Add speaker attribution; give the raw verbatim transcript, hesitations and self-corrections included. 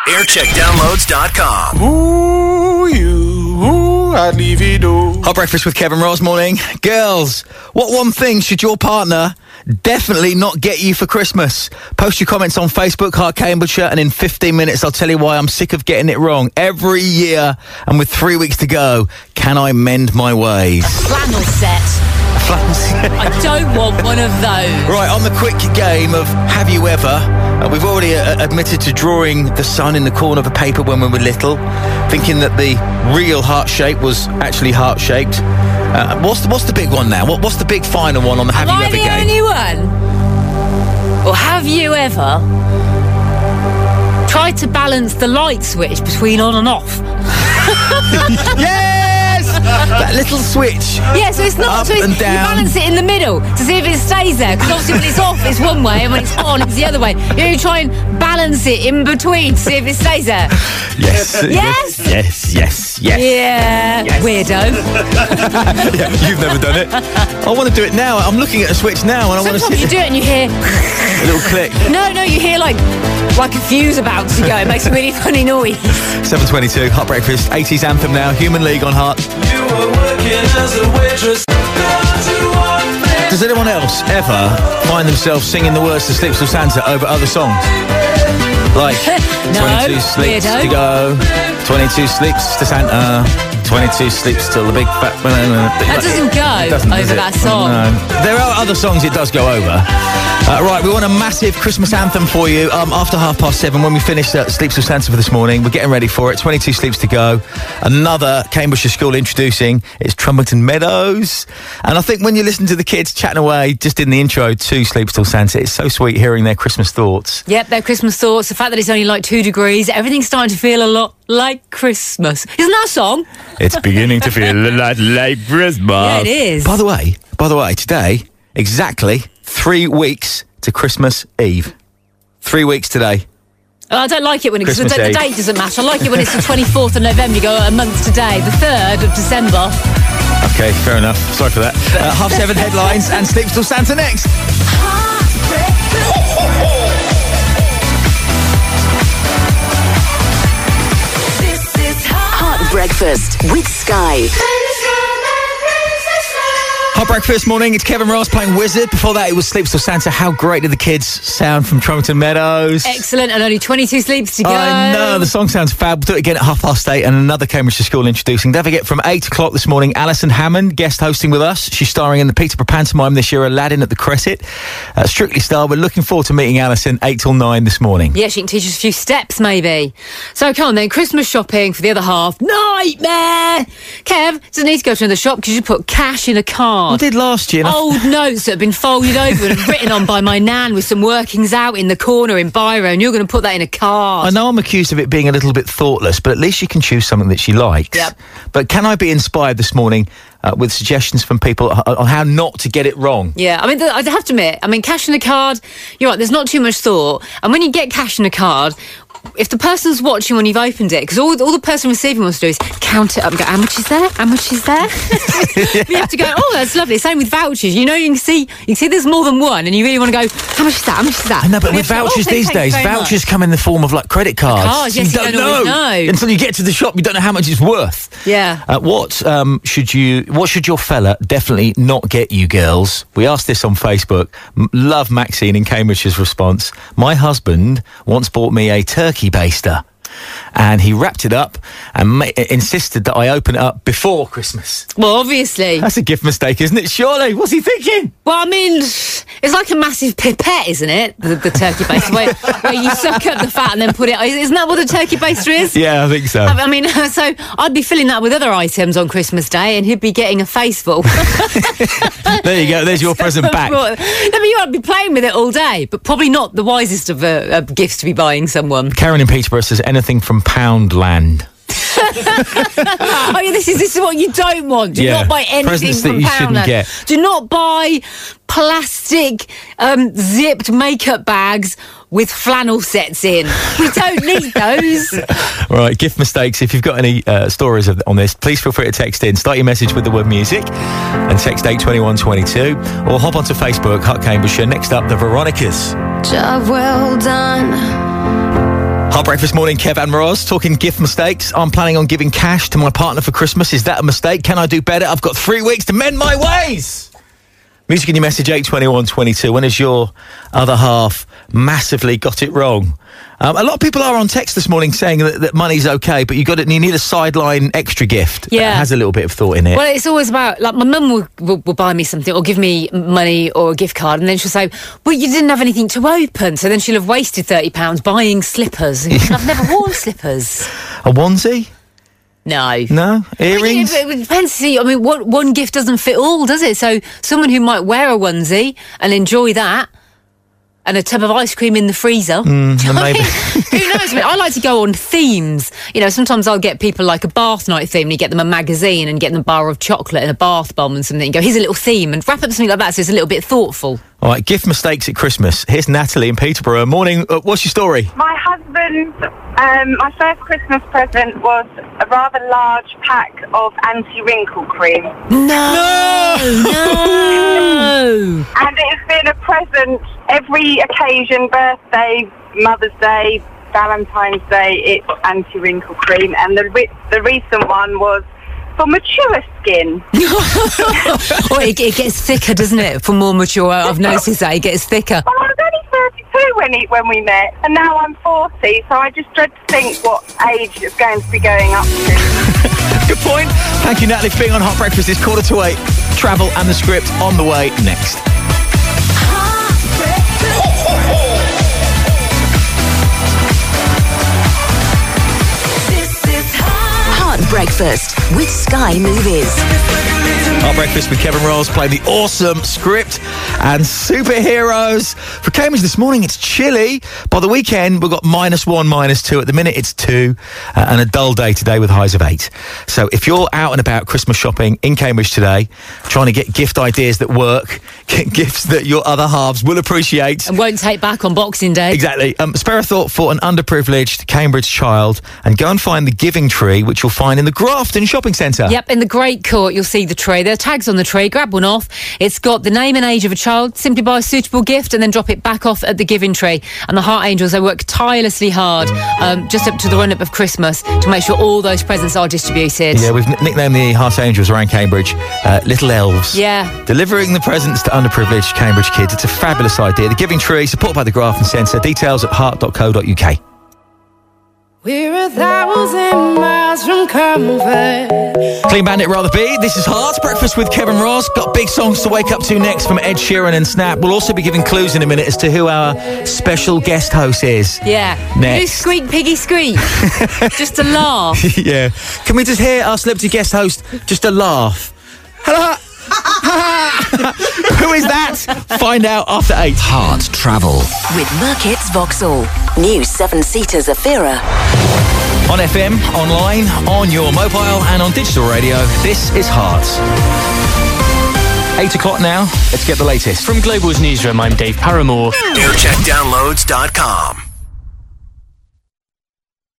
Speaker 1: aircheck downloads dot com.
Speaker 2: Ooh, you, ooh, I'd leave it all.
Speaker 3: Hot breakfast with Kevin Ross morning. Girls, what one thing should your partner definitely not get you for Christmas? Post your comments on Facebook, Heart Cambridgeshire, and in fifteen minutes I'll tell you why I'm sick of getting it wrong every year. And with three weeks to go, can I mend my ways?
Speaker 4: Flannel set. I don't want one of those.
Speaker 3: Right, on the quick game of Have You Ever, uh, we've already uh, admitted to drawing the sun in the corner of a paper when we were little, thinking that the real heart shape was actually heart-shaped. Uh, what's, the, what's the big one now? What, what's the big final one on the Have
Speaker 4: Am
Speaker 3: You
Speaker 4: I
Speaker 3: Ever
Speaker 4: the
Speaker 3: game?
Speaker 4: only one? Or have you ever tried to balance the light switch between on and off?
Speaker 3: Yes! That little switch.
Speaker 4: Yeah, so it's not
Speaker 3: Up
Speaker 4: so it's,
Speaker 3: and
Speaker 4: you
Speaker 3: down.
Speaker 4: balance it in the middle to see if it stays there. Because obviously when it's off, it's one way, and when it's on, it's the other way. You know, you try and balance it in between to see if it stays there.
Speaker 3: Yes.
Speaker 4: Yes?
Speaker 3: Yes, yes, yes.
Speaker 4: Yeah,
Speaker 3: Yes.
Speaker 4: weirdo.
Speaker 3: Yeah, you've never done it. I want to do it now. I'm looking at a switch now, and I want to
Speaker 4: Sometimes
Speaker 3: see
Speaker 4: you do it and you hear.
Speaker 3: a little click.
Speaker 4: No, no, you hear like like a fuse about to go. It makes a really funny noise.
Speaker 3: seven twenty-two, Hot Breakfast, eighties anthem now, Human League on Heart.
Speaker 2: You were working as a waitress.
Speaker 3: Does anyone else ever find themselves singing the words to Sleeps Till Santa over other songs? Like
Speaker 4: No,
Speaker 3: twenty-two sleeps
Speaker 4: weirdo.
Speaker 3: to go, twenty-two sleeps to Santa, twenty-two sleeps till the big fat banana.
Speaker 4: That doesn't go
Speaker 3: It doesn't, does
Speaker 4: over
Speaker 3: it?
Speaker 4: that song.
Speaker 3: No. There are other songs it does go over. Uh, right, we want a massive Christmas anthem for you um, after half past seven when we finish uh, Sleeps Till Santa for this morning. We're getting ready for it. twenty-two sleeps to go. Another Cambridgeshire school introducing. It's Trumpington Meadows. And I think when you listen to the kids chatting away just in the intro to Sleeps Till Santa, it's so sweet hearing their Christmas thoughts.
Speaker 4: Yep, their Christmas thoughts, the fact that it's only like two degrees, everything's starting to feel a lot like Christmas. Isn't that a song?
Speaker 3: It's beginning to feel a lot like Christmas.
Speaker 4: Yeah, it is.
Speaker 3: By the way, by the way, today, exactly three weeks to Christmas Eve. Three weeks today.
Speaker 4: Oh, I don't like it when it, 'cause the,
Speaker 3: Christmas
Speaker 4: the
Speaker 3: Eve.
Speaker 4: date doesn't matter. I like it when it's the twenty-fourth of November, you go a month today, the third of December.
Speaker 3: Okay, fair enough. Sorry for that. Uh, half seven headlines and Sleeps Till Santa next.
Speaker 5: Hot breakfast with Sky.
Speaker 3: Hot breakfast morning. It's Kevin Ross playing Wizard. Before that, it was Sleeps Till Santa. How great did the kids sound from Trumpington Meadows?
Speaker 4: Excellent, and only twenty-two sleeps to go.
Speaker 3: I know, the song sounds fab. We'll do it again at half past eight and another Cambridgeshire school introducing. Don't forget, from eight o'clock this morning, Alison Hammond, guest hosting with us. She's starring in the Peterborough pantomime this year, Aladdin at the Cresset. Uh, Strictly Star. We're looking forward to meeting Alison eight till nine this morning.
Speaker 4: Yeah, she can teach us a few steps, maybe. So, come on then, Christmas shopping for the other half. Nightmare! Kev doesn't need to go to another shop because you put cash in a
Speaker 3: I
Speaker 4: card.
Speaker 3: did last year. and I-
Speaker 4: Old notes that have been folded over and written on by my nan with some workings out in the corner in biro, and you're going to put that in a card.
Speaker 3: I know I'm accused of it being a little bit thoughtless, but at least you can choose something that she likes.
Speaker 4: Yep.
Speaker 3: But can I be inspired this morning uh, with suggestions from people on on how not to get it wrong?
Speaker 4: Yeah, I mean, th- I have to admit, I mean, cash in a card, you're right, there's not too much thought. And when you get cash in a card, if the person's watching when you've opened it, because all, all the person receiving wants to do is count it up and go, how much is there? How much is there? But you have to go, oh, that's lovely. Same with vouchers. You know, you can see you can see there's more than one, and you really want to go, how much is that? How much is that?
Speaker 3: I know, but
Speaker 4: And you
Speaker 3: with
Speaker 4: have to go,
Speaker 3: vouchers
Speaker 4: oh,
Speaker 3: these
Speaker 4: thank you
Speaker 3: days,
Speaker 4: very
Speaker 3: vouchers
Speaker 4: much.
Speaker 3: come in the form of like credit cards.
Speaker 4: cards,
Speaker 3: So
Speaker 4: yes,
Speaker 3: you
Speaker 4: you
Speaker 3: don't,
Speaker 4: don't always
Speaker 3: know.
Speaker 4: know.
Speaker 3: Until you get to the shop, you don't know how much it's worth.
Speaker 4: Yeah.
Speaker 3: Uh, what um, should you? What should your fella definitely not get you, girls? We asked this on Facebook. M- love Maxine in Cambridgeshire's response. My husband once bought me a turkey baster, and he wrapped it up and ma- insisted that I open it up before Christmas.
Speaker 4: Well, obviously.
Speaker 3: That's a gift mistake, isn't it? Surely. What's he thinking?
Speaker 4: Well, I mean, it's like a massive pipette, isn't it? The, the turkey baster, where, where you suck up the fat and then put it... Isn't that what a turkey baster is?
Speaker 3: Yeah, I think so.
Speaker 4: I mean, so I'd be filling that with other items on Christmas Day and he'd be getting a face full.
Speaker 3: There you go. There's your present back.
Speaker 4: No, but you would be playing with it all day, but probably not the wisest of uh, uh, gifts to be buying someone.
Speaker 3: Karen in Peterborough says anything from Poundland.
Speaker 4: Oh, yeah, this is this is what you don't want. Do
Speaker 3: Yeah,
Speaker 4: not buy anything
Speaker 3: presents that
Speaker 4: from
Speaker 3: you shouldn't
Speaker 4: Poundland.
Speaker 3: get.
Speaker 4: Do not buy plastic um, zipped makeup bags with flannel sets in. We don't need those.
Speaker 3: All right, gift mistakes. If you've got any uh, stories of, on this, please feel free to text in. Start your message with the word music and text eight twenty-one twenty-two, or hop onto Facebook, Hot Cambridgeshire. Next up, the Veronicas.
Speaker 6: Job well done.
Speaker 3: Hot Breakfast Morning, Kev and Roz, talking gift mistakes. I'm planning on giving cash to my partner for Christmas. Is that a mistake? Can I do better? I've got three weeks to mend my ways. Music in your message, eight twenty-one twenty-two. When has your other half massively got it wrong? Um, a lot of people are on text this morning saying that, that money's okay, but you got it. You need a sideline extra gift.
Speaker 4: Yeah.
Speaker 3: That has a little bit of thought in it.
Speaker 4: Well, it's always about, like, my mum will, will, will buy me something or give me money or a gift card, and then she'll say, well, you didn't have anything to open, so then she'll have wasted thirty pounds buying slippers. And I've never worn slippers.
Speaker 3: A onesie?
Speaker 4: No.
Speaker 3: No? Earrings?
Speaker 4: Well, it, it depends. See, I mean, what, one gift doesn't fit all, does it? So someone who might wear a onesie and enjoy that, and a tub of ice cream in the freezer.
Speaker 3: Mm, maybe.
Speaker 4: Who knows? I, mean, I like to go on themes. You know, sometimes I'll get people like a bath night theme, and you get them a magazine and get them a bar of chocolate and a bath bomb and something. And go, here's a little theme, and wrap up something like that so it's a little bit thoughtful.
Speaker 3: All right, gift mistakes at Christmas. Here's Natalie in Peterborough. Morning. Uh, what's your story?
Speaker 6: My husband, um, my first Christmas present was a rather large pack of anti-wrinkle cream.
Speaker 4: No! No!
Speaker 6: And it has been a present every occasion, birthday, Mother's Day, Valentine's Day, it's anti-wrinkle cream. And the re- the recent one was for mature skin.
Speaker 4: Oh, it, it gets thicker, doesn't it? For more mature, I've noticed that it gets thicker.
Speaker 6: Well, I was only thirty-two when he, when we met, and now I'm forty, so I just dread to think what age it's going to be going up to.
Speaker 3: Good point. Thank you, Natalie, for being on Hot Breakfast. It's quarter to eight. Travel and the script on the way next.
Speaker 5: Hot Breakfast with Sky Movies.
Speaker 3: Hot Breakfast with Kevin Rolls, play the awesome script and superheroes. For Cambridge this morning, it's chilly. By the weekend, we've got minus one, minus two. At the minute, it's two. Uh, and a dull day today with highs of eight. So if you're out and about Christmas shopping in Cambridge today, trying to get gift ideas that work, get gifts that your other halves will appreciate.
Speaker 4: And won't take back on Boxing Day.
Speaker 3: Exactly. Um, spare a thought for an underprivileged Cambridge child and go and find the Giving Tree, which you'll find in the Grafton Shopping Centre.
Speaker 4: Yep, in the Great Court, you'll see the tree. There are tags on the tree. Grab one off. It's got the name and age of a child. Simply buy a suitable gift and then drop it back off at the Giving Tree. And the Heart Angels, they work tirelessly hard um, just up to the run-up of Christmas to make sure all those presents are distributed.
Speaker 3: Yeah, we've n- nicknamed the Heart Angels around Cambridge uh, Little Elves.
Speaker 4: Yeah.
Speaker 3: Delivering the presents to underprivileged Cambridge kids. It's a fabulous idea. The Giving Tree, supported by the Grafton Centre. Details at heart dot co dot uk.
Speaker 7: We're a thousand miles from comfort.
Speaker 3: Clean Bandit rather be. This is Heart Breakfast with Kevin Ross. Got big songs to wake up to next from Ed Sheeran and Snap. We'll also be giving clues in a minute as to who our special guest host is.
Speaker 4: Yeah.
Speaker 3: Next.
Speaker 4: You squeak, piggy, squeak. Just a laugh.
Speaker 3: Yeah. Can we just hear our celebrity guest host just a laugh? Hello. Who is that? Find out after eight.
Speaker 1: Heart Travel.
Speaker 5: With Merkits Vauxhall. New seven-seater Zafira.
Speaker 3: On F M, online, on your mobile and on digital radio, this is Heart. Eight o'clock now. Let's get the latest.
Speaker 8: From Global's newsroom, I'm Dave Paramore.
Speaker 1: aircheck downloads dot com.